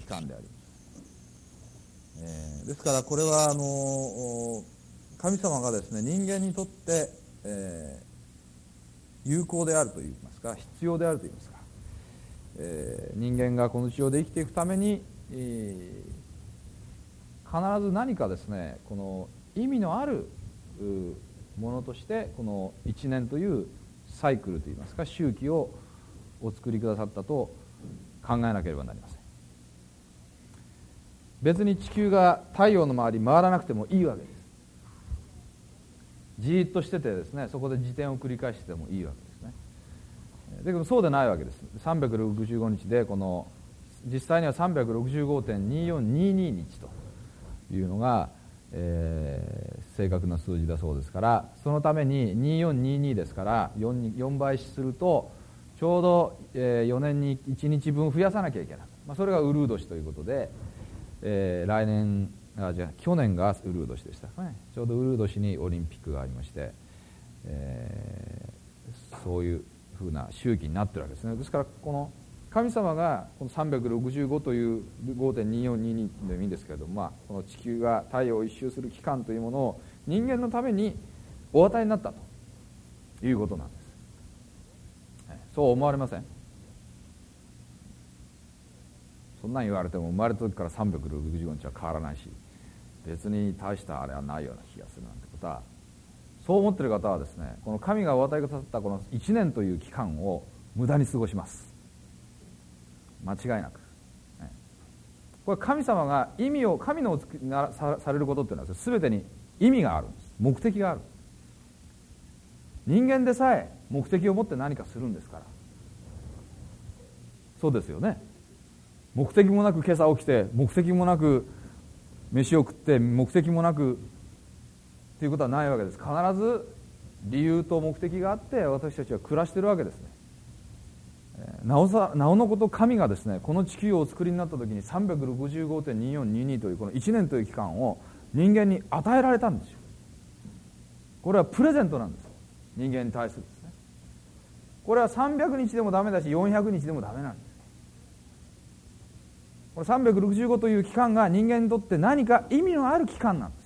間であります。ですからこれは神様がですね、人間にとって、有効であるといいますか、必要であるといいますか、人間がこの地上で生きていくために、必ず何かですね、この意味のあるものとしてこの一年というサイクルといいますか、周期をお作りくださったと考えなければなりません。別に地球が太陽の周り回らなくてもいいわけです。じーっとしててですね、そこで自転を繰り返してもいいわけですね。だけどそうでないわけです。365日でこの実際には 365.2422 日というのが、正確な数字だそうですから、そのために2422ですから 4倍するとちょうど4年に1日分増やさなきゃいけない、それがウルー年ということで、来年去年がウルー年でしたかね。ちょうどウルー年にオリンピックがありまして、そういうふうな周期になってるわけですね。ですからこの神様がこの365という 5.2422 でもいいんですけれども、この地球が太陽を一周する期間というものを人間のためにお与えになったということなんです。そう思われません？そんなん言われても生まれた時から365日は変わらないし、別に大したあれはないような気がするなんてことは、そう思っている方はですね、この神がお与えくださったこの1年という期間を無駄に過ごします。間違いなく。これ神様が神のお作りされることっていうのは全てに意味があるんです。目的がある。人間でさえ目的を持って何かするんですから。そうですよね。目的もなく今朝起きて、目的もなく飯を食って、目的もなくということはないわけです。必ず理由と目的があって私たちは暮らしているわけですね。なおのこと神がですね、この地球をお作りになった時に 365.2422 というこの1年という期間を人間に与えられたんですよ。これはプレゼントなんです。人間に対するですね。これは300日でもダメだし400日でもダメなんです。これ365という期間が人間にとって何か意味のある期間なんです。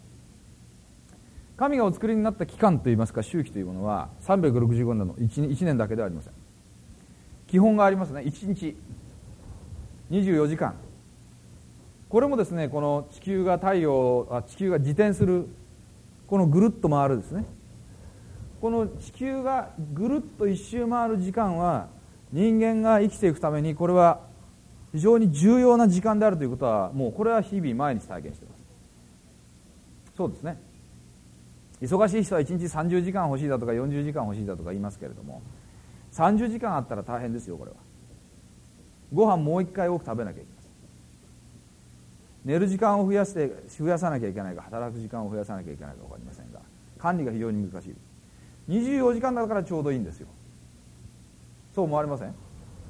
神がお作りになった期間といいますか、周期というものは365年の 1年だけではありません。基本がありますね。1日24時間。これもですね、この地球が自転する、このぐるっと回るですね、この地球がぐるっと一周回る時間は人間が生きていくためにこれは非常に重要な時間であるということは、もうこれは日々毎日体験しています。そうですね。忙しい人は1日30時間欲しいだとか40時間欲しいだとか言いますけれども、30時間あったら大変ですよ。これはご飯もう一回多く食べなきゃいけません。寝る時間を増やさなきゃいけないか、働く時間を増やさなきゃいけないか分かりませんが、管理が非常に難しい。24時間だからちょうどいいんですよ。そう思われません？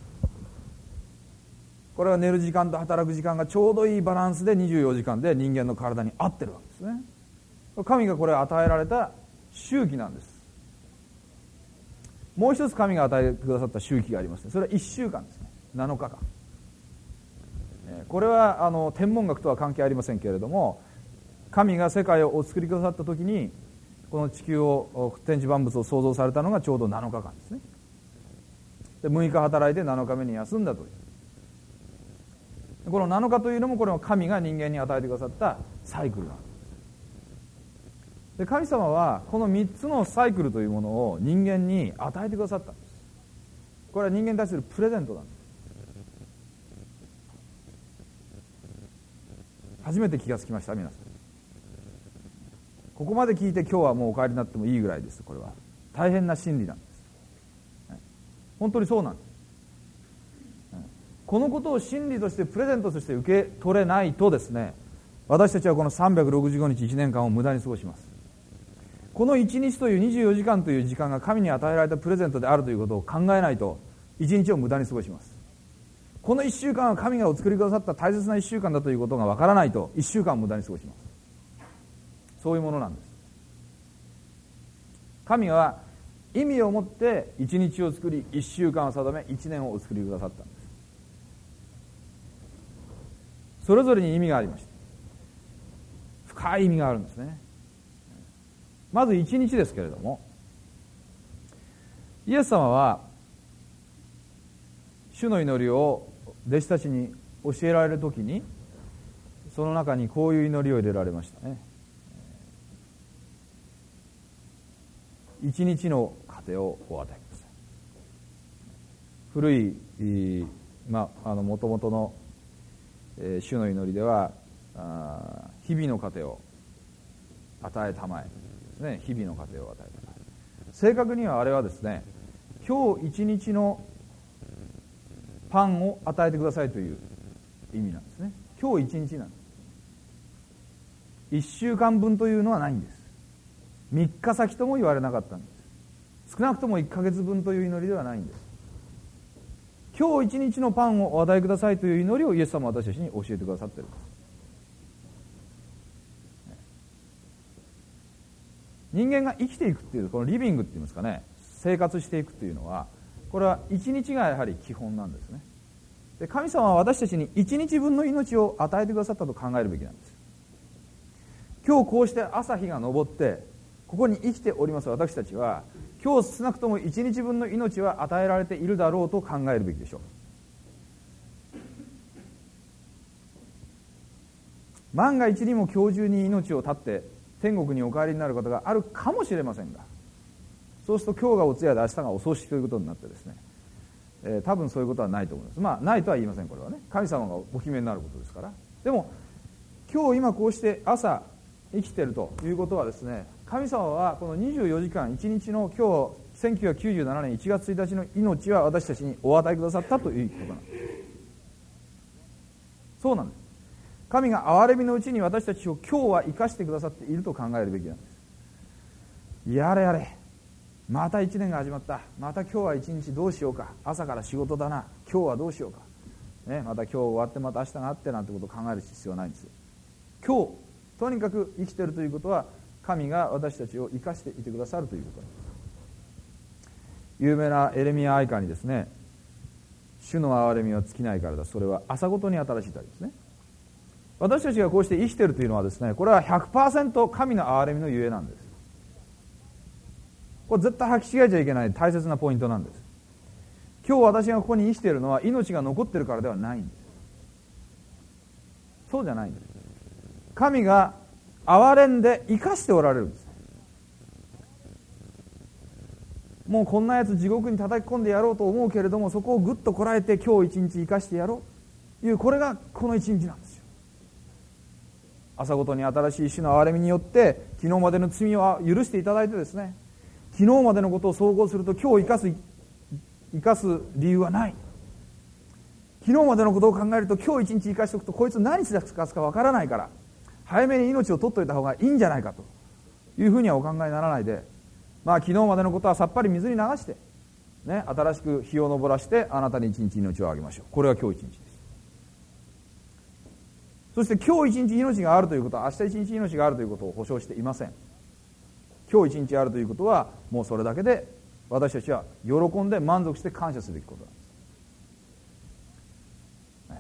これは寝る時間と働く時間がちょうどいいバランスで24時間で人間の体に合ってるわけですね。神がこれ与えられた周期なんです。もう一つ神が与えてくださった周期がありますね。それは1週間ですね。7日間。これは天文学とは関係ありませんけれども、神が世界をお作りくださった時にこの地球を、天地万物を創造されたのがちょうど7日間ですね。で6日働いて7日目に休んだという、この7日というのもこれは神が人間に与えてくださったサイクルなんです。で神様はこの3つのサイクルというものを人間に与えてくださったんです。これは人間に対するプレゼントなんです。初めて気がつきました。皆さん、ここまで聞いて今日はもうお帰りになってもいいぐらいです。これは大変な真理なんです。本当にそうなんです。このことを真理としてプレゼントとして受け取れないとですね、私たちはこの365日1年間を無駄に過ごします。この1日という24時間という時間が神に与えられたプレゼントであるということを考えないと1日を無駄に過ごします。この1週間は神がお作りくださった大切な1週間だということがわからないと1週間を無駄に過ごします。そういうものなんです。神は意味を持って1日を作り1週間を定め1年をお作りくださったんです。 それぞれに意味がありまして、深い意味があるんですね。まず1日ですけれども、イエス様は主の祈りを弟子たちに教えられるときに、その中にこういう祈りを入れられましたね。一日の糧をお与えください。古いもともとの、主の祈りでは日々の糧を与えたまえですね。日々の糧を与えたまえ。正確にはあれはですね、今日一日のパンを与えてくださいという意味なんですね。今日一日なんです。1週間分というのはないんです。3日先とも言われなかったんです。少なくとも1ヶ月分という祈りではないんです。今日一日のパンをお与えくださいという祈りをイエス様は私たちに教えてくださっているんです。人間が生きていくっていう、このリビングっていうんですかね、生活していくというのは、これは一日がやはり基本なんですね。で、神様は私たちに一日分の命を与えてくださったと考えるべきなんです。今日こうして朝日が昇ってここに生きております私たちは、今日少なくとも一日分の命は与えられているだろうと考えるべきでしょう。万が一にも今日中に命を絶って天国にお帰りになることがあるかもしれませんが、そうすると今日がお通夜で明日がお葬式ということになってですね、多分そういうことはないと思います。ないとは言いません。これはね、神様がお決めになることですから。でも今日今こうして朝生きているということはですね、神様はこの24時間1日の今日1997年1月1日の命は私たちにお与えくださったということなんです。そうなんです。神が憐れみのうちに私たちを今日は生かしてくださっていると考えるべきなんです。やれやれ、また1年が始まった、また今日は1日どうしようか、朝から仕事だな、今日はどうしようか、また今日終わってまた明日があってなんてことを考える必要はないんです。今日とにかく生きているということは、神が私たちを生かしていてくださるということなんです。有名なエレミヤ哀歌にですね、主の憐れみは尽きないからだ、それは朝ごとに新しいとありますね。私たちがこうして生きているというのはですね、これは 100% 神の憐れみのゆえなんです。これ絶対履き違えちゃいけない大切なポイントなんです。今日私がここに生きているのは命が残っているからではないんです。そうじゃないんです。神が憐れんで生かしておられるんです。もうこんなやつ地獄に叩き込んでやろうと思うけれども、そこをぐっとこらえて今日一日生かしてやろうという、これがこの一日なんですよ。朝ごとに新しい主の憐れみによって昨日までの罪を許していただいてですね、昨日までのことを総合すると今日生かす理由はない。昨日までのことを考えると今日一日生かしておくとこいつ何しだすかわからないから、早めに命を取っておいた方がいいんじゃないかというふうにはお考えにならないで、昨日までのことはさっぱり水に流して、新しく日を昇らしてあなたに一日命をあげましょう。これが今日一日です。そして今日一日命があるということは明日一日命があるということを保証していません。今日一日あるということはもうそれだけで私たちは喜んで満足して感謝すべきことなんです。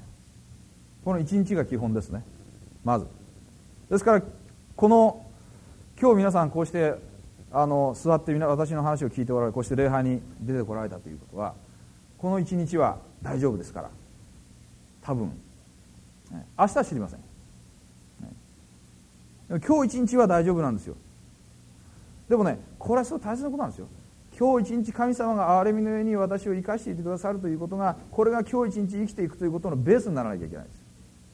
この一日が基本ですね。まずですから、この今日皆さんこうして座って私の話を聞いておられ、こうして礼拝に出てこられたということは、この一日は大丈夫ですから。多分明日は知りません。今日一日は大丈夫なんですよ。でもね、これはすごい大切なことなんですよ。今日一日神様が憐れみの上に私を生かしていてくださるということが、これが今日一日生きていくということのベースにならなきゃいけないです。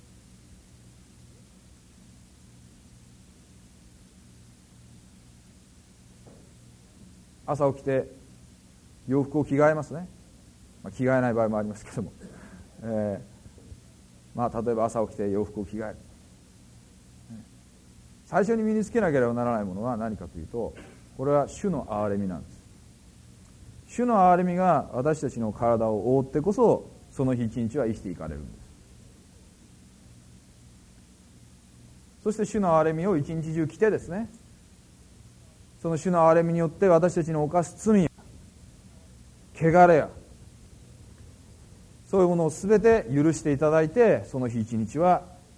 朝起きて洋服を着替えますね。着替えない場合もありますけども、例えば朝起きて洋服を着替える。最初に身につけなければならないものは何かというと、これは主の憐れみなんです。主の憐れみが私たちの体を覆ってこそ、その日一日は生きていかれるんです。そして主の憐れみを一日中着てですね、その主の憐れみによって私たちの犯す罪や汚れやそういうものを全て許していただいて、その日一日は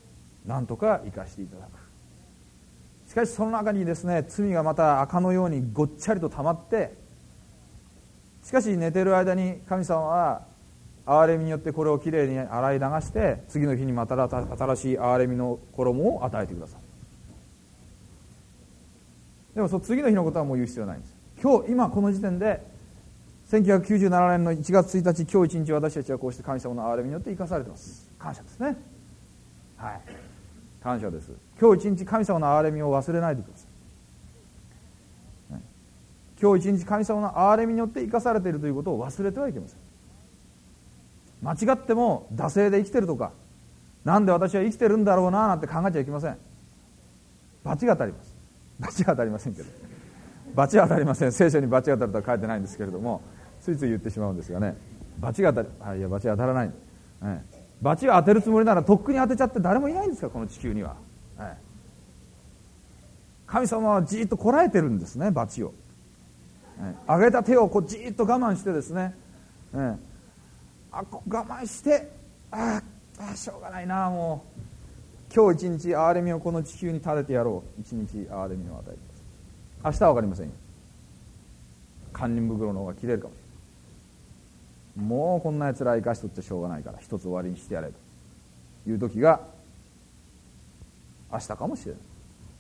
なんとか生かしていただく。しかしその中にですね、罪がまた赤のようにごっちゃりと溜まって、しかし寝ている間に神様は憐れみによってこれをきれいに洗い流して、次の日にまた新しい憐れみの衣を与えてくださる。でもその次の日のことはもう言う必要ないんです。今この時点で1997年の1月1日、今日一日私たちはこうして神様の憐れみによって生かされています。感謝ですね。はい、感謝です。今日一日神様の憐れみを忘れないでください。今日一日神様の憐れみによって生かされているということを忘れてはいけません。間違っても惰性で生きてるとか、なんで私は生きてるんだろうななんて考えちゃいけません。罰が当たります。罰が当たりませんけど、罰は当たりません。聖書に罰が当たるとは書いてないんですけれども、ついつい言ってしまうんですがね、罰が当たる、いや罰が当たらない、罰が当てるつもりならとっくに当てちゃって誰もいないんですか、この地球には。神様はじっとこらえてるんですね、罰を。上げた手をこうじっと我慢してですね、我慢して、しょうがないな、もう今日一日憐れみをこの地球に垂れてやろう。一日憐れみを与えてください。明日は分かりませんよ。堪忍袋の方が切れるかもしれない。もうこんなやつら生かしとっちゃしょうがないから一つ終わりにしてやれという時が明日かもしれない。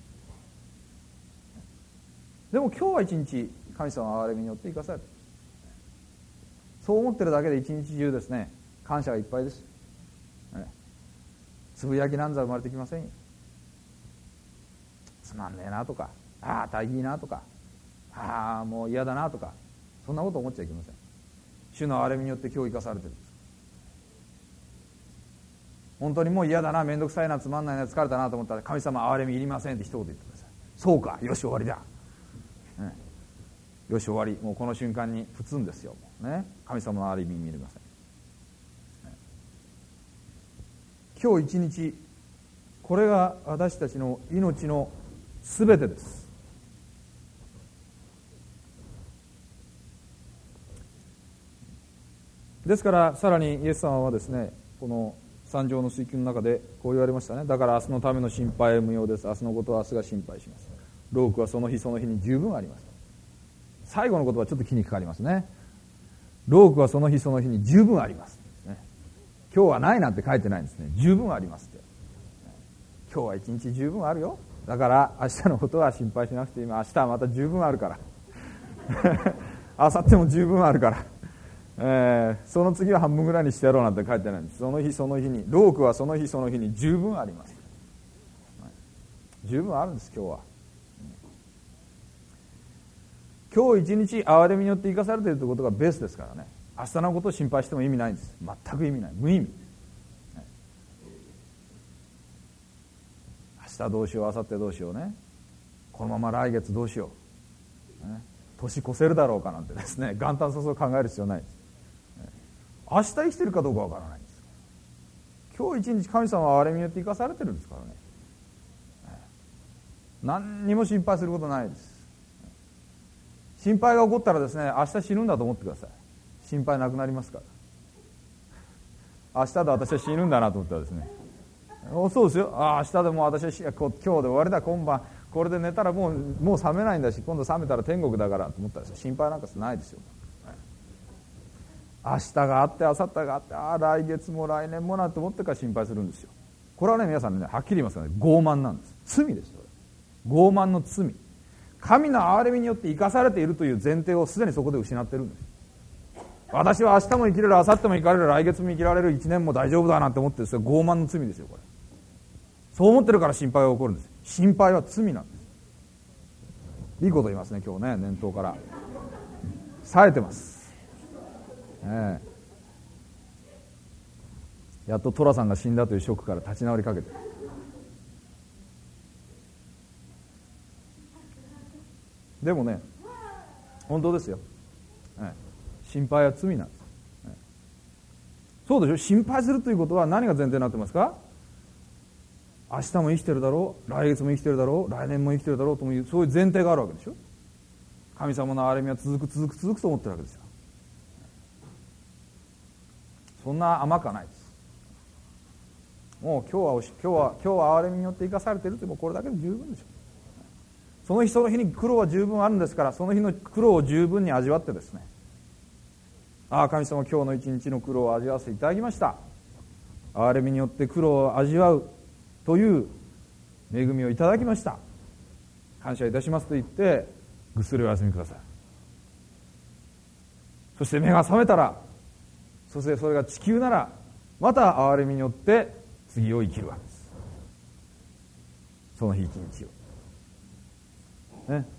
でも今日は一日神様の憐れみによって生かされる。そう思ってるだけで一日中ですね、感謝がいっぱいです。つぶやきなんざ生まれてきませんよ。つまんねえなとか、大変いいなとか、もう嫌だなとか、そんなこと思っちゃいけません。主の憐れみによって今日生かされてるんです。本当にもう嫌だな、面倒くさいな、つまんないな、疲れたなと思ったら、神様憐れみいりませんって一言言ってください。そうか、よし終わりだ、よし終わり。もうこの瞬間にプツンですよ、ね、神様の憐れみ見れません。今日一日、これが私たちの命のすべてです。ですからさらにイエス様はですね、この三条の水訓の中でこう言われましたね。だから明日のための心配は無用です。明日のことは明日が心配します。労苦はその日その日に十分あります。最後の言葉はちょっと気にかかりますね。労苦はその日その日に十分あります、ね、今日はないなんて書いてないんですね。十分ありますって。今日は一日十分あるよ。だから明日のことは心配しなくていい。明日はまた十分あるから明後日も十分あるから、その次は半分ぐらいにしてやろうなんて書いてないんです。その日その日に、労苦はその日その日に十分あります。十分あるんです。今日は、今日一日憐れみによって生かされているということがベースですからね。明日のことを心配しても意味ないんです。全く意味ない、無意味。明日どうしよう、明後日どうしようね、このまま来月どうしよう、年越せるだろうかなんてですね、元旦早々考える必要ないです。明日生きてるかどうかわからないんです。今日一日神様は憐れみによって生かされてるんですからね。何にも心配することないです。心配が起こったらですね、明日死ぬんだと思ってください。心配なくなりますから。明日で私は死ぬんだなと思ったらですね、そうですよ。明日でも私は今日で終わりだ、今晩これで寝たらもう覚めないんだし、今度覚めたら天国だからと思ったら心配なんかないですよ。明日があって明後日があって、来月も来年もなと思ってから心配するんですよ。これはね、皆さんね、はっきり言いますからね、傲慢なんです。罪ですよ。傲慢の罪。神の憐れみによって生かされているという前提をすでにそこで失っているんです。私は明日も生きれる、明後日も生きられる、来月も生きられる、1年も大丈夫だなんて思ってですよ、傲慢の罪ですよ、これ。そう思ってるから心配が起こるんです。心配は罪なんです。いいこと言いますね、今日ね、念頭から冴えてます、やっと寅さんが死んだというショックから立ち直りかけてる。でもね、本当ですよ、心配は罪なんです。そうでしょ。心配するということは何が前提になってますか。明日も生きてるだろう、来月も生きてるだろう、来年も生きてるだろうという、そういう前提があるわけでしょ。神様の憐れみは続くと思ってるわけですよ。そんな甘くはないです。 もう今日は憐れみによって生かされているという、もうこれだけで十分でしょう。その日その日に苦労は十分あるんですから、その日の苦労を十分に味わってですね、ああ神様、今日の一日の苦労を味わわせていただきました、憐れみによって苦労を味わうという恵みをいただきました、感謝いたしますと言ってぐっすりお休みください。そして目が覚めたら、そしてそれが地球ならまた憐れみによって次を生きるわけです。その日一日をね。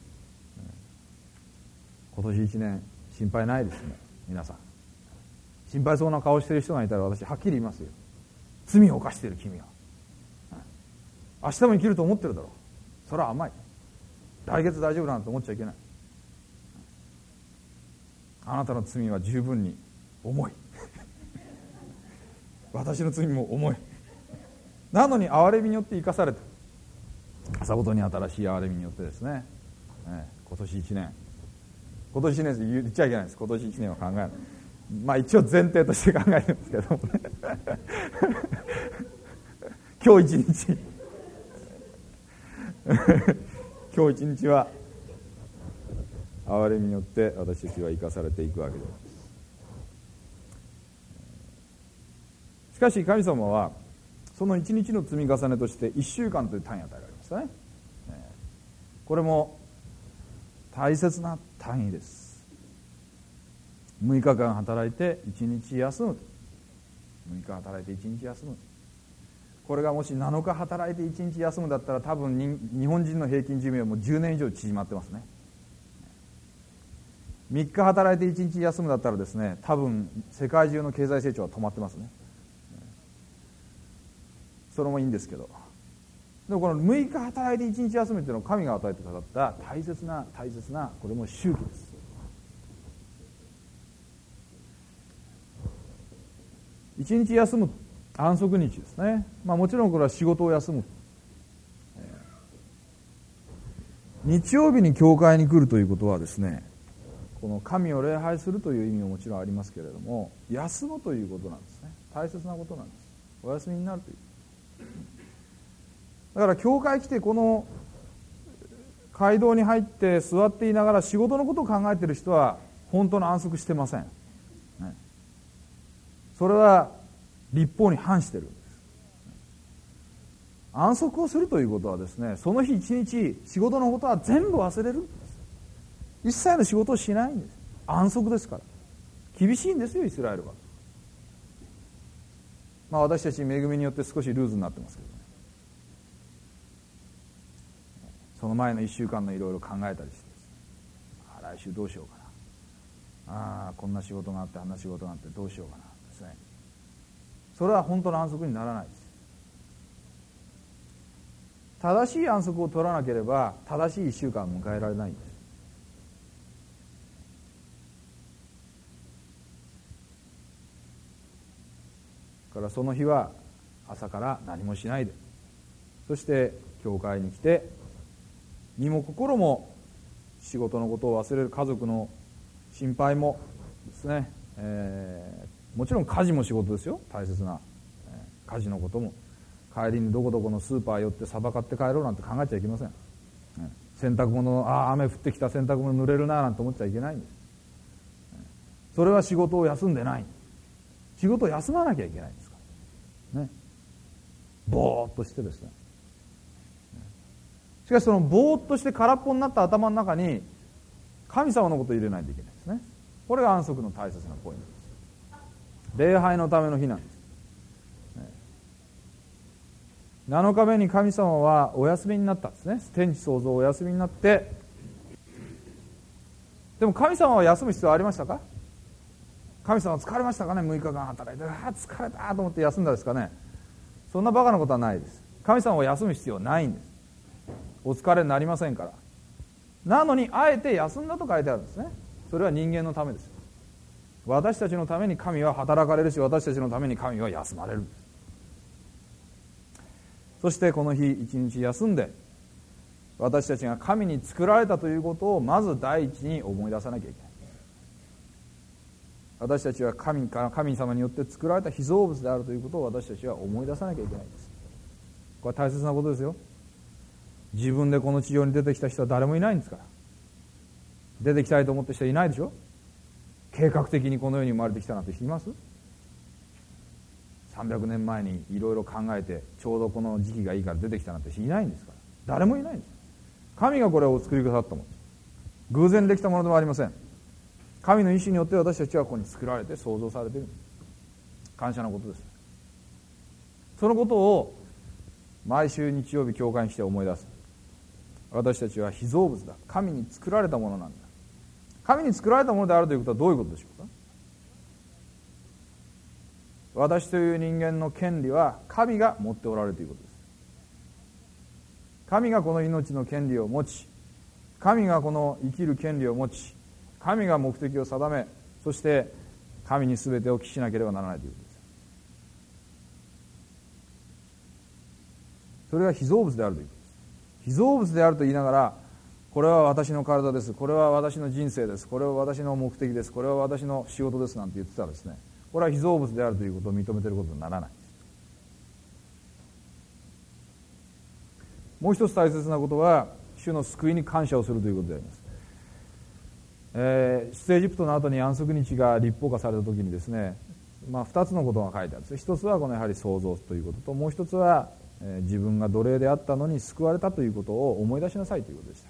今年一年心配ないですね。皆さん心配そうな顔している人がいたら、私はっきり言いますよ。罪を犯している君は、明日も生きると思ってるだろう。それは甘い。来月大丈夫なんて思っちゃいけない。あなたの罪は十分に重い私の罪も重い。なのに憐れみによって生かされた。朝ごとに新しい憐れみによってですね、今年1年言っちゃいけないです。今年1年は考えない。まあ一応前提として考えてるんですけどもね今日一日今日一日は憐れみによって私たちは生かされていくわけです。しかし神様はその一日の積み重ねとして1週間という単位を与えられましたね。これも大切な単位です。6日間働いて1日休む。6日働いて1日休む。これがもし7日働いて1日休むだったら、多分日本人の平均寿命はもう10年以上縮まってますね。3日働いて1日休むだったらですね、多分世界中の経済成長は止まってますね。それもいいんですけど、でもこの6日働いて1日休むっていうのは神が与えてくださった大切なこれも周期です。1日休む、安息日ですね。もちろんこれは仕事を休む。日曜日に教会に来るということはですね、この神を礼拝するという意味ももちろんありますけれども、休むということなんですね。大切なことなんです。お休みになるという。だから教会来てこの街道に入って座っていながら仕事のことを考えている人は本当の安息してません。それは律法に反しているんです。安息をするということはですね、その日一日仕事のことは全部忘れるんです。一切の仕事をしないんです。安息ですから。厳しいんですよ、イスラエルは。私たち恵みによって少しルーズになってますけどね。その前の1週間のいろいろ考えたりしてですね、来週どうしようかな、こんな仕事があってあんな仕事があってどうしようかなですね。それは本当の安息にならないです。正しい安息を取らなければ正しい1週間を迎えられないんです。だからその日は朝から何もしないで、そして教会に来て身も心も仕事のことを忘れる、家族の心配もですね、もちろん家事も仕事ですよ。大切な、家事のことも、帰りにどこどこのスーパー寄ってサバ買って帰ろうなんて考えちゃいけません。洗濯物、雨降ってきた、洗濯物濡れるななんて思っちゃいけないんです。それは仕事を休んでない。仕事を休まなきゃいけないんですからね。ぼーっとしてですね。しかしそのぼーっとして空っぽになった頭の中に神様のことを入れないといけないですね。これが安息の大切なポイントです。礼拝のための日なんです。7日目に神様はお休みになったんですね。天地創造お休みになって、でも神様は休む必要ありましたか？神様は疲れましたかね？6日間働いて疲れたと思って休んだですかね？そんなバカなことはないです。神様は休む必要ないんです。お疲れになりませんから。なのにあえて休んだと書いてあるんですね。それは人間のためです。私たちのために神は働かれるし、私たちのために神は休まれるんです。そしてこの日一日休んで、私たちが神に作られたということをまず第一に思い出さなきゃいけない。 私たちは神様によって作られた被造物であるということを私たちは思い出さなきゃいけないんです。これは大切なことですよ。自分でこの地上に出てきた人は誰もいないんですから。出てきたいと思ってる人はいないでしょ。計画的にこの世に生まれてきたなんて人います？300年前にいろいろ考えてちょうどこの時期がいいから出てきたなんて人いないんですから。誰もいないんです。神がこれをお作りくださったもの。偶然できたものではありません。神の意志によって私たちはここに作られて創造されている。感謝のことです。そのことを毎週日曜日教会にして思い出す。私たちは被造物だ。神に作られたものなんだ。神に作られたものであるということはどういうことでしょうか。私という人間の権利は神が持っておられるということです。神がこの命の権利を持ち、神がこの生きる権利を持ち、神が目的を定め、そして神に全てを帰しなければならないということです。それが被造物であるということです。被造物であると言いながら、これは私の体です、これは私の人生です、これは私の目的です、これは私の仕事ですなんて言ってたらですね、これは被造物であるということを認めていることにならない。もう一つ大切なことは、主の救いに感謝をするということであります。出エジプトの後に安息日が立法化された時にですね、2つのことが書いてあるんです。一つはこのやはり創造ということと、もう一つは自分が奴隷であったのに救われたということを思い出しなさいということでした。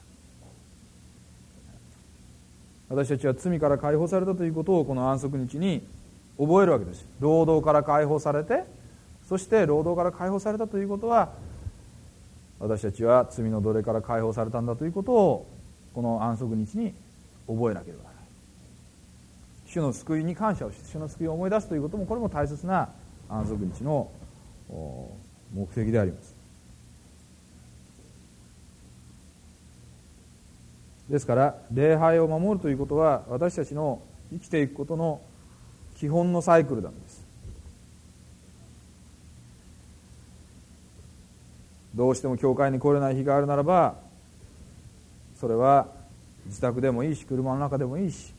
私たちは罪から解放されたということをこの安息日に覚えるわけです。労働から解放されて、そして労働から解放されたということは、私たちは罪の奴隷から解放されたんだということをこの安息日に覚えなければならない。主の救いに感謝をして、主の救いを思い出すということも、これも大切な安息日の目的であります。ですから礼拝を守るということは、私たちの生きていくことの基本のサイクルなんです。どうしても教会に来れない日があるならば、それは自宅でもいいし、車の中でもいいし、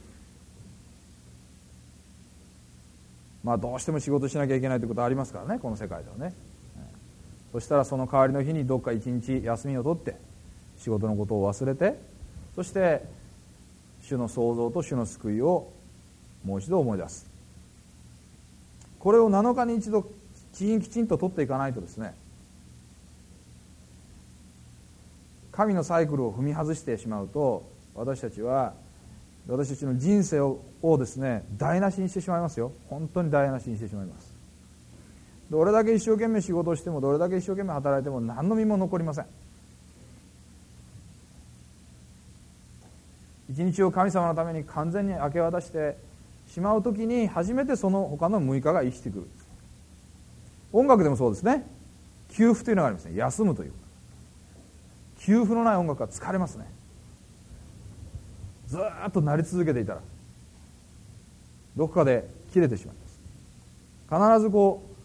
どうしても仕事しなきゃいけないということはありますからね、この世界ではね。そしたらその代わりの日にどっか一日休みを取って、仕事のことを忘れて、そして主の創造と主の救いをもう一度思い出す。これを7日に一度きちんと取っていかないとですね、神のサイクルを踏み外してしまうと、私たちの人生をですね、台無しにしてしまいますよ。本当に台無しにしてしまいます。どれだけ一生懸命仕事をしても、どれだけ一生懸命働いても何の身も残りません。一日を神様のために完全に明け渡してしまうときに、初めてその他の6日が生きてくる。音楽でもそうですね。休符というのがありますね。休むという。休符のない音楽は疲れますね。ずーっと鳴り続けていたらどこかで切れてしまいます。必ず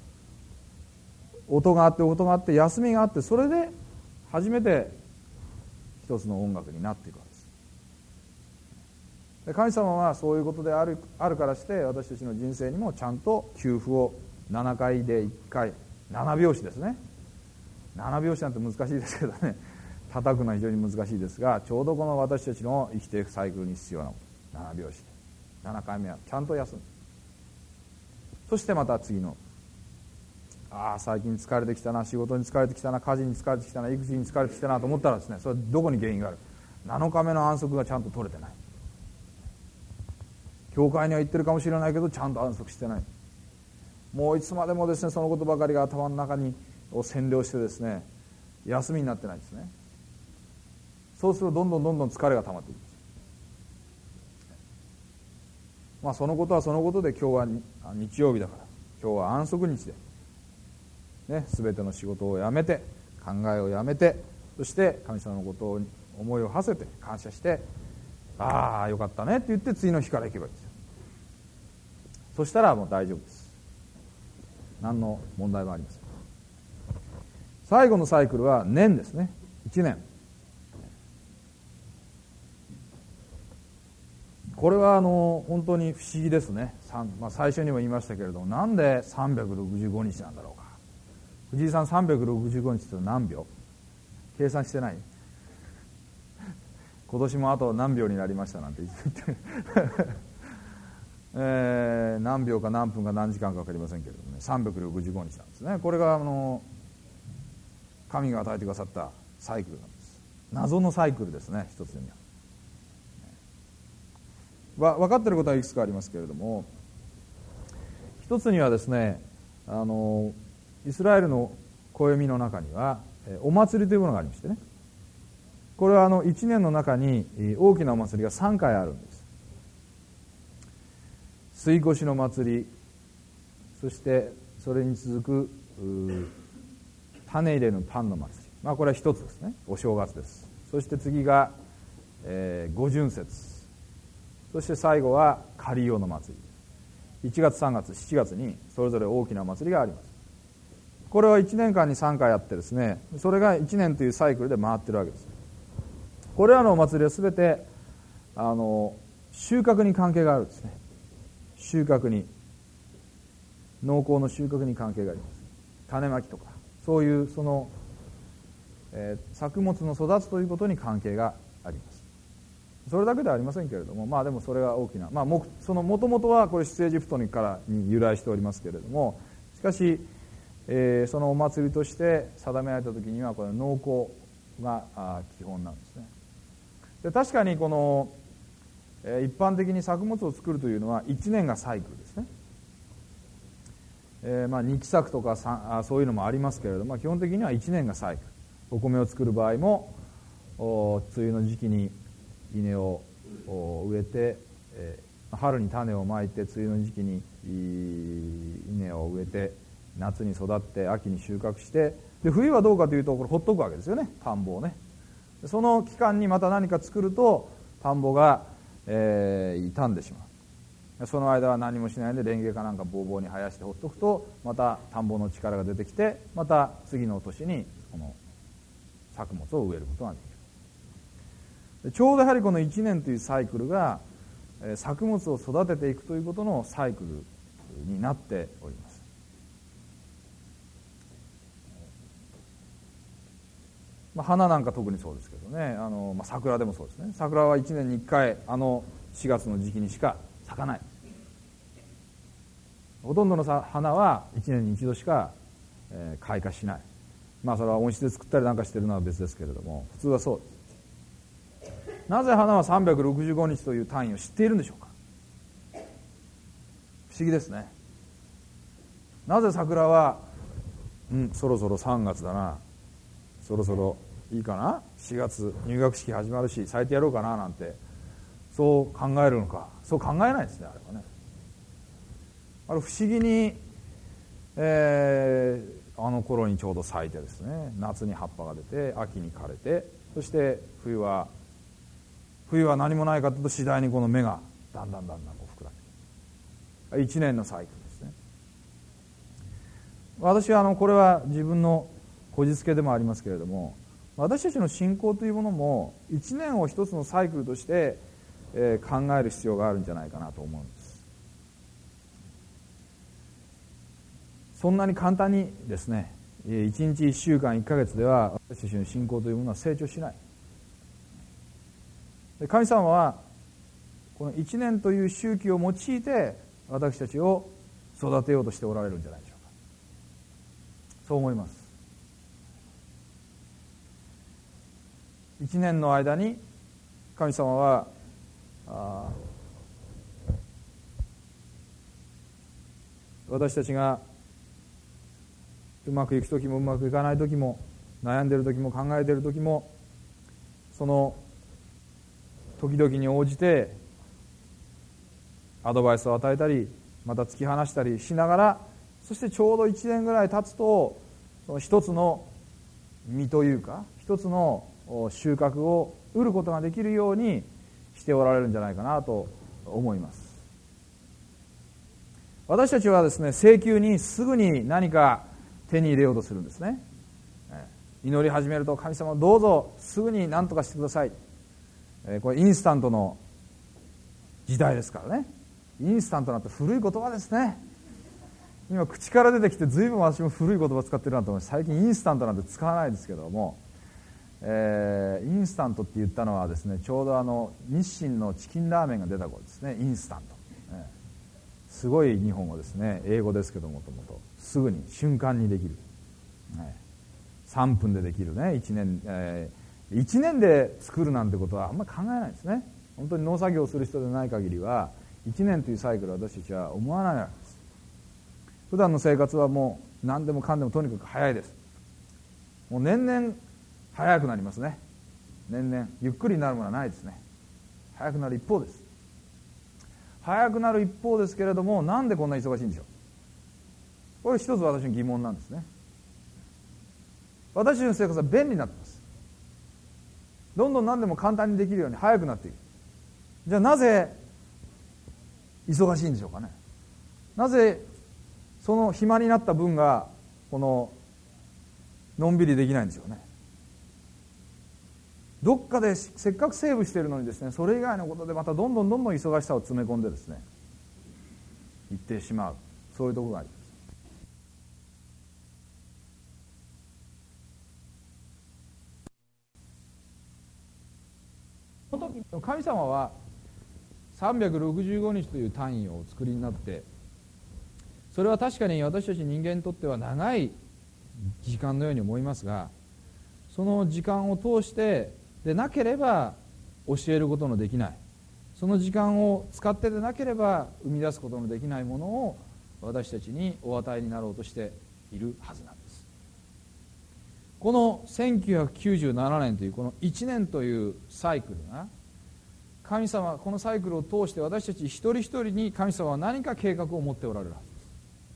音があって休みがあって、それで初めて一つの音楽になっていくわけです。で、神様はそういうことであるからして、私たちの人生にもちゃんと休符を7回で1回、7拍子ですね。7拍子なんて難しいですけどね、叩くのは非常に難しいですが、ちょうどこの私たちの生きていくサイクルに必要なこと、7拍子で7回目はちゃんと休む。そしてまた次の、最近疲れてきたな、仕事に疲れてきたな、家事に疲れてきたな、育児に疲れてきたなと思ったらですね、それはどこに原因がある。7日目の安息がちゃんと取れてない。教会には行ってるかもしれないけどちゃんと安息してない。もういつまでもですね、そのことばかりが頭の中に占領してですね、休みになってないですね。そうするとどんどん疲れが溜まっていきます。そのことはそのことで、今日は日曜日だから、今日は安息日でね、全ての仕事をやめて、考えをやめて、そして神様のことを思いを馳せて感謝して、よかったねって言って次の日から行けばいいんですよ。そしたらもう大丈夫です。何の問題もありません。最後のサイクルは年ですね。1年。 これは本当に不思議ですね。最初にも言いましたけれども、なんで365日なんだろうか。藤井さん、365日って何秒？計算してない？今年もあと何秒になりましたなんて言って何秒か何分か何時間か分かりませんけれどもね、365日なんですね。これが神が与えてくださったサイクルなんです。謎のサイクルですね。一つには分かっていることはいくつかありますけれども、一つにはですね、イスラエルの暦の中にはお祭りというものがありましてね、これは1年の中に大きなお祭りが3回あるんです。杉越の祭り、そしてそれに続く種入れのパンの祭り、これは一つですね、お正月です。そして次が、五旬節、そして最後は狩用の祭り。1月3月7月にそれぞれ大きな祭りがあります。これは1年間に3回あってですね、それが1年というサイクルで回ってるわけです。これらのお祭りは全て収穫に関係があるんですね。収穫に、農耕の収穫に関係があります。種まきとかそういう作物の育つということに関係があります。それだけではありませんけれども、でもそれが大きな、もともとはこれ出エジプトからに由来しておりますけれども、しかし、そのお祭りとして定められた時にはこれ農耕が基本なんですね。で、確かにこの一般的に作物を作るというのは1年がサイクルですね。2期作とかそういうのもありますけれども、基本的には1年がサイクル。お米を作る場合も梅雨の時期に稲を植えて、春に種をまいて、梅雨の時期に稲を植えて、夏に育って秋に収穫して、で冬はどうかというとこれほっとくわけですよね、田んぼをね。その期間にまた何か作ると田んぼが、傷んでしまう。その間は何もしないでレンゲかなんかボーボーに生やしてほっとくと、また田んぼの力が出てきて、また次の年にこの作物を植えることができる。ちょうどやはりこの1年というサイクルが作物を育てていくということのサイクルになっております。花なんか特にそうですけどね、桜でもそうですね。桜は1年に1回4月の時期にしか咲かない。ほとんどの花は1年に1度しか、開花しない。それは温室で作ったりなんかしてるのは別ですけれども、普通はそうです。なぜ花は365日という単位を知っているんでしょうか。不思議ですね。なぜ桜はそろそろ3月だな、そろそろいいかな、4月入学式始まるし咲いてやろうかななんてそう考えるのか。そう考えないですね、あれはね。不思議に、あの頃にちょうど咲いてですね、夏に葉っぱが出て秋に枯れて、そして冬は何もないかというと次第にこの芽がだんだんこう膨らんで、1年のサイクルですね。私はこれは自分のこじつけでもありますけれども、私たちの信仰というものも1年を一つのサイクルとして、考える必要があるんじゃないかなと思うんです。そんなに簡単にですね、1日1週間1ヶ月では私たちの信仰というものは成長しない。神様はこの1年という周期を用いて私たちを育てようとしておられるんじゃないでしょうか。そう思います。1年の間に神様は私たちがうまくいく時もうまくいかない時も、悩んでいる時も考えている時も、その時々に応じてアドバイスを与えたり、また突き放したりしながら、そしてちょうど1年ぐらい経つと、その一つの実というか一つの収穫を得ることができるようにしておられるんじゃないかなと思います。私たちはですね、請求にすぐに何か手に入れようとするんですね。祈り始めると、神様どうぞすぐに何とかしてください。これインスタントの時代ですからね。インスタントなんて古い言葉ですね。今口から出てきて随分私も古い言葉使ってるなと思います。最近インスタントなんて使わないですけども、インスタントって言ったのはですね、ちょうど日清のチキンラーメンが出た頃ですね。インスタント、すごい日本語ですね。英語ですけどもともとすぐに瞬間にできる、3分でできるね。1年で作るなんてことはあんまり考えないですね。本当に農作業をする人でない限りは1年というサイクルは私たちは思わないわけです。普段の生活はもう何でもかんでもとにかく早いです。もう年々早くなりますね。年々ゆっくりになるものはないですね。早くなる一方です。早くなる一方ですけれども、なんでこんな忙しいんでしょう。これ一つ私の疑問なんですね。私たちの生活は便利になってます。どんどん何でも簡単にできるように早くなっている。じゃあなぜ忙しいんでしょうかね。なぜその暇になった分がのんびりできないんでしょうね。どっかでせっかくセーブしているのにですね、それ以外のことでまたどんどん忙しさを詰め込んでですね、いってしまう、そういうところがあります。この時神様は365日という単位をお作りになって、それは確かに私たち人間にとっては長い時間のように思いますが、その時間を通してでなければ教えることのできない、その時間を使ってでなければ生み出すことのできないものを私たちにお与えになろうとしているはずなんです。この1997年というこの1年というサイクルが、神様このサイクルを通して私たち一人一人に神様は何か計画を持っておられるはずです。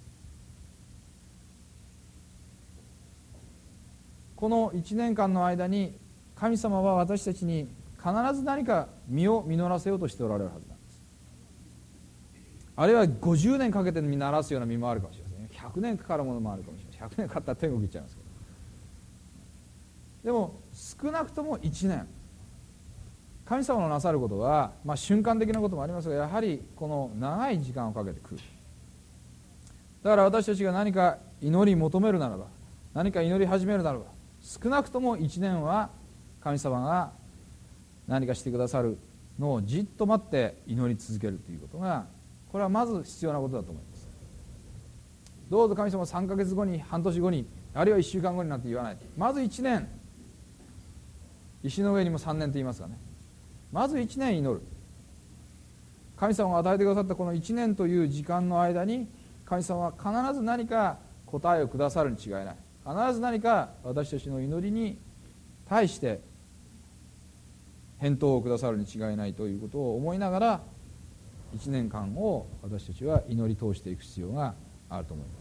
この1年間の間に神様は私たちに必ず何か実を実らせようとしておられるはずなんです。あるいは50年かけて実らすような実もあるかもしれませんね。100年かかるものもあるかもしれません。100年かかったら天国行っちゃいますけど、でも少なくとも1年、神様のなさることは、瞬間的なこともありますが、やはりこの長い時間をかけてくる。だから私たちが何か祈り求めるならば、何か祈り始めるならば、少なくとも1年は神様が何かしてくださるのをじっと待って祈り続けるということが、これはまず必要なことだと思います。どうぞ神様3ヶ月後に、半年後に、あるいは1週間後になんて言わない。まず1年、石の上にも3年と言いますがね、まず1年祈る。神様が与えてくださったこの1年という時間の間に、神様は必ず何か答えをくださるに違いない。必ず何か私たちの祈りに対して返答をくださるに違いないということを思いながら、1年間を私たちは祈り通していく必要があると思います。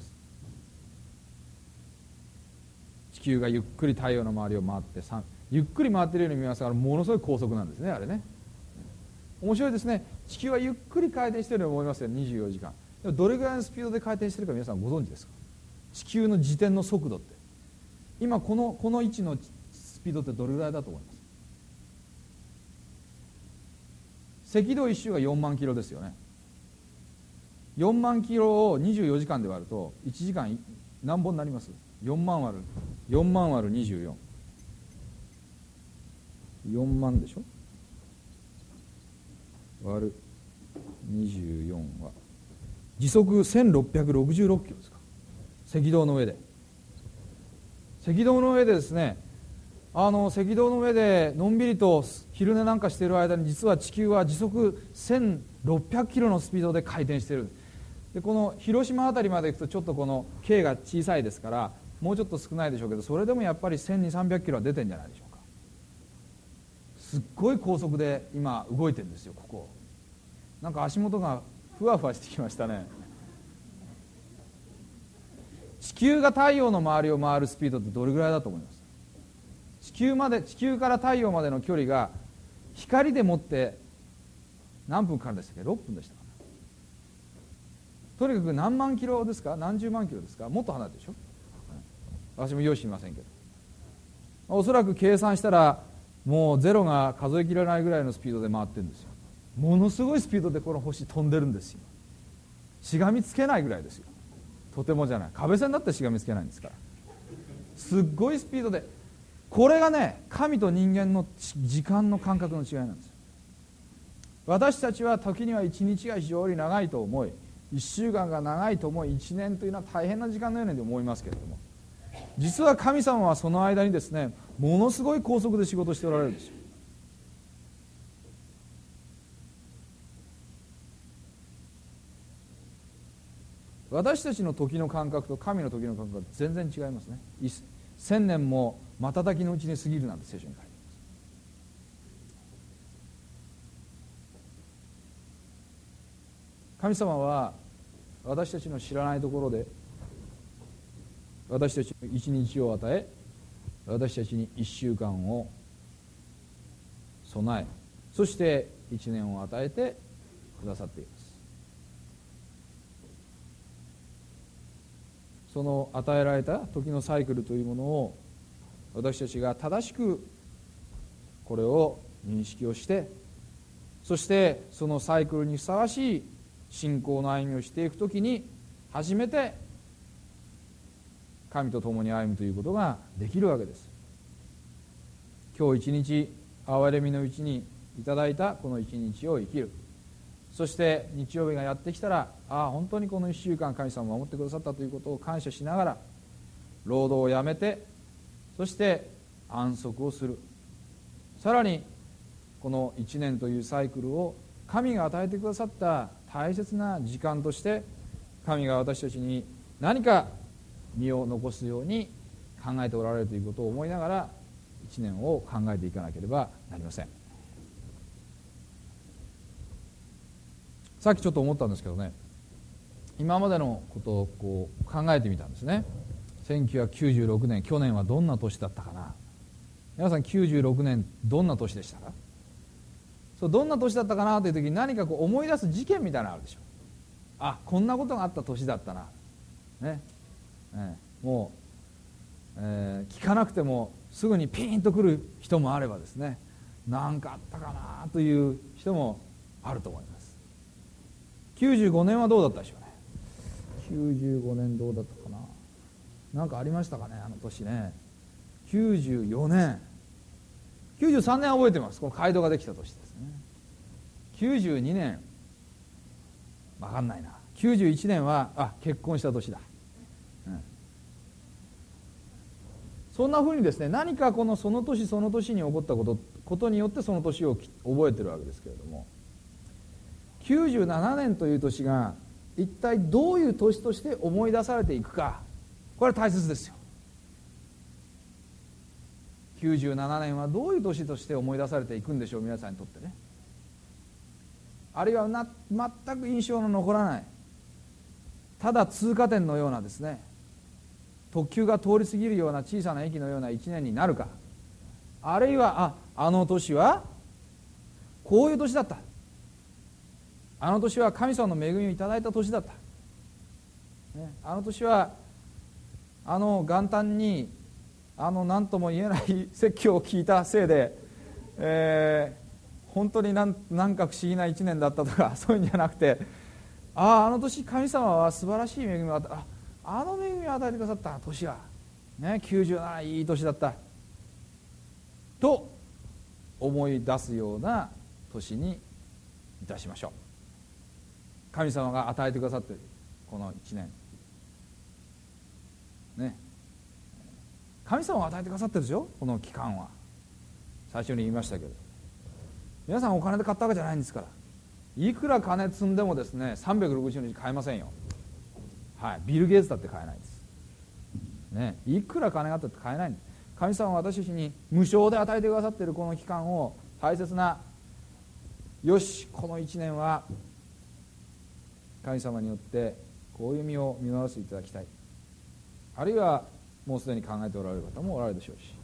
地球がゆっくり太陽の周りを回って、ゆっくり回っているように見えますが、ものすごい高速なんですね、あれね。面白いですね。地球はゆっくり回転しているように思いますよ、24時間。でもどれぐらいのスピードで回転しているか皆さんご存知ですか。地球の自転の速度って、今この位置のスピードってどれぐらいだと思います。赤道一周が4万キロですよね。4万キロを24時間で割ると1時間何本になります。4万割る24、4万でしょ、割る24は時速1666キロですか。赤道の上でですね、赤道の上でのんびりと昼寝なんかしている間に、実は地球は時速1600キロのスピードで回転している。でこの広島あたりまで行くとちょっとこの径が小さいですからもうちょっと少ないでしょうけど、それでもやっぱり1200、300キロは出てるんじゃないでしょうか。すっごい高速で今動いてるんですよ。ここなんか足元がふわふわしてきましたね。地球が太陽の周りを回るスピードってどれぐらいだと思います。地球から太陽までの距離が光でもって何分かかるんでしたっけ。6分でしたかね。とにかく何万キロですか、何十万キロですか、もっと離れてるでしょ。私も用意しませんけど、おそらく計算したらもうゼロが数えきれないぐらいのスピードで回ってるんですよ。 ものすごいスピードでこの星飛んでるんですよ。しがみつけないぐらいですよ。とてもじゃない、壁線だってしがみつけないんですから、すっごいスピードで。これがね、神と人間の時間の感覚の違いなんです。私たちは時には一日が非常に長いと思い、1週間が長いと思い、1年というのは大変な時間のように思いますけれども、実は神様はその間にですね、ものすごい高速で仕事しておられるんですよ。私たちの時の感覚と神の時の感覚は全然違いますね。1000年も瞬きのうちに過ぎるなんて聖書に書いています。神様は私たちの知らないところで私たちに一日を与え、私たちに1週間を備え、そして1年を与えてくださっています。その与えられた時のサイクルというものを私たちが正しくこれを認識をして、そしてそのサイクルにふさわしい信仰の歩みをしていくときに初めて神と共に歩むということができるわけです。今日一日憐れみのうちにいただいたこの一日を生きる、そして日曜日がやってきたら、本当にこの1週間神様を守ってくださったということを感謝しながら労働をやめて、そして安息をする。さらにこの1年というサイクルを神が与えてくださった大切な時間として、神が私たちに何か身を残すように考えておられるということを思いながら1年を考えていかなければなりません。さっきちょっと思ったんですけどね、今までのことをこう考えてみたんですね。1996年、去年はどんな年だったかな。皆さん96年どんな年でしたか。そう、どんな年だったかなという時に何かこう思い出す事件みたいなのあるでしょ。こんなことがあった年だったな、ね、もう、聞かなくてもすぐにピーンとくる人もあればですね、何かあったかなという人もあると思います。95年はどうだったでしょうね。95年どうだったかな。何かありましたかね、あの年ね。94年、93年は覚えてます。この街道ができた年ですね。92年分かんないな。91年は結婚した年だ、そんなふうにですね、何かその年その年に起こったことによってその年を覚えてるわけですけれども、97年という年が一体どういう年として思い出されていくか、これは大切ですよ。97年はどういう年として思い出されていくんでしょう、皆さんにとってね。あるいは全く印象の残らない、ただ通過点のようなですね、特急が通り過ぎるような小さな駅のような一年になるか、あるいはあの年はこういう年だった、あの年は神様の恵みをいただいた年だった、あの年は元旦に何とも言えない説教を聞いたせいで、本当になんか不思議な一年だったとか、そういうんじゃなくて、あの年神様は素晴らしい恵みを与え、あの恵みを与えてくださった年は、97いい年だったと思い出すような年にいたしましょう。神様が与えてくださっているこの1年ね、神様が与えてくださってるでしょ、この期間は。最初に言いましたけど、皆さんお金で買ったわけじゃないんですから。いくら金積んでもですね、360日買えませんよ。ビル・ゲイツだって買えないです、いくら金があったって買えないんです。神様は私たちに無償で与えてくださっているこの期間を大切な、よしこの1年は神様によってこういう身を見直していただきたい、あるいはもうすでに考えておられる方もおられるでしょうし、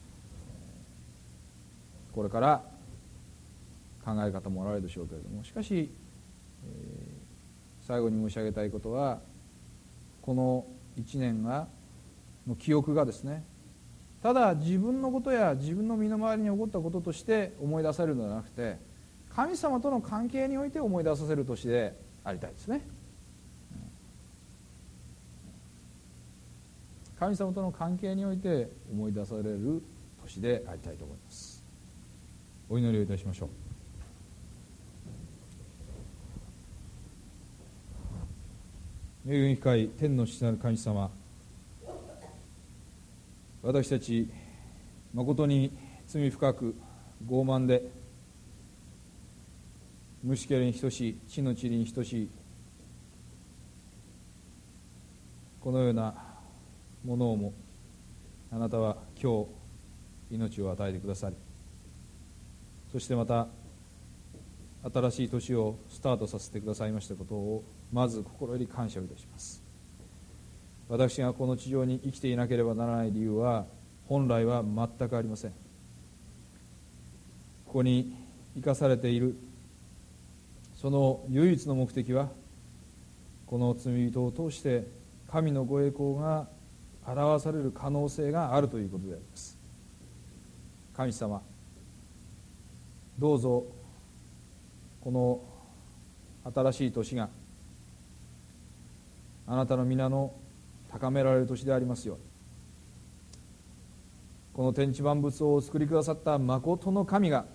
これから考え方もおられるでしょうけれども、しかし、最後に申し上げたいことは、この1年の記憶がですね、ただ自分のことや自分の身の回りに起こったこととして思い出されるのではなくて、 神様との関係において思い出させる年でありたいですね。神様との関係において思い出される年でありたいと思います。お祈りをいたしましょう。恵み深い天の父なる神様、私たち誠に罪深く傲慢で虫けらに等しい、地の塵に等しいこのようなものをもあなたは今日命を与えてくださり、そしてまた新しい年をスタートさせてくださいましたことをまず心より感謝をいたします。私がこの地上に生きていなければならない理由は本来は全くありません。ここに生かされているその唯一の目的は、この罪人を通して神のご栄光が表される可能性があるということであります。神様、どうぞこの新しい年があなたの皆の高められる年でありますように、この天地万物をお作りくださった誠の神が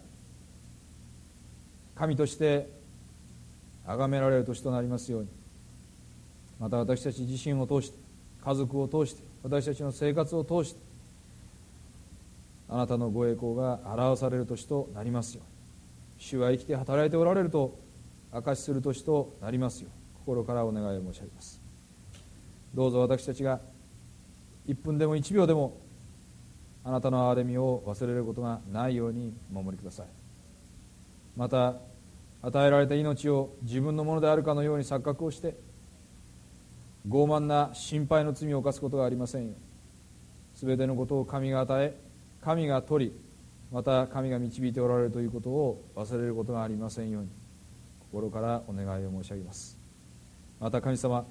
神として崇められる年となりますように、また私たち自身を通して、家族を通して、私たちの生活を通してあなたのご栄光が表される年となりますように、主は生きて働いておられると証しする年となりますように心からお願いを申し上げます。どうぞ私たちが1分でも1秒でもあなたの憐れみを忘れることがないようにお守りください。また与えられた命を自分のものであるかのように錯覚をして傲慢な心配の罪を犯すことがありませんよ。すべてのことを神が与え、神が取り、また神が導いておられるということを忘れることがありませんように心からお願いを申し上げます。また神様、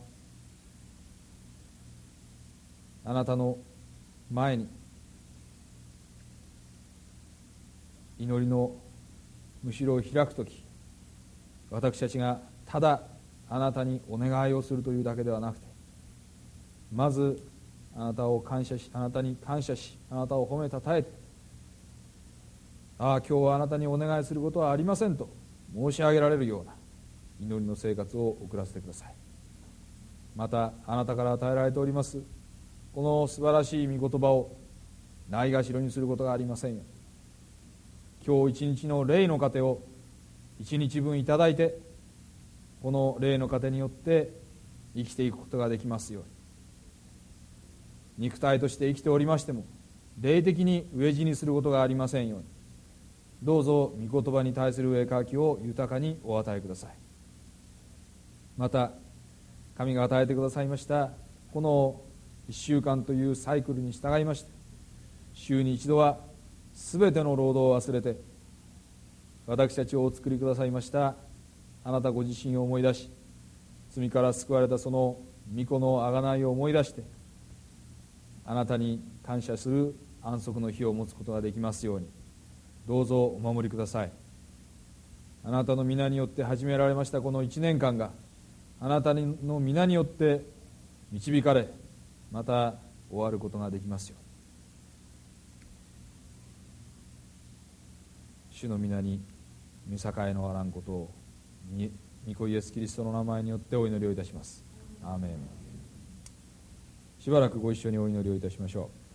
あなたの前に祈りのむしろを開くとき、私たちがただあなたにお願いをするというだけではなくて、まずあなたを感謝し、あなたに感謝し、あなたを褒めたたえて、ああ今日はあなたにお願いすることはありませんと申し上げられるような祈りの生活を送らせてください。またあなたから与えられておりますこの素晴らしい御言葉をないがしろにすることがありませんよ。今日一日の霊の糧を一日分いただいて、この霊の糧によって生きていくことができますように、肉体として生きておりましても霊的に飢え死にすることがありませんように、どうぞ御言葉に対する上書きを豊かにお与えください。また神が与えてくださいましたこの1週間というサイクルに従いまして、週に一度は全ての労働を忘れて私たちをお作りくださいましたあなたご自身を思い出し、罪から救われたその御子の贖いを思い出して、あなたに感謝する安息の日を持つことができますようにどうぞお守りください。あなたの皆によって始められましたこの1年間があなたの皆によって導かれ、また終わることができますように、主の皆に見境のあらんことを御子イエスキリストの名前によってお祈りをいたします。アーメン。しばらくご一緒にお祈りをいたしましょう。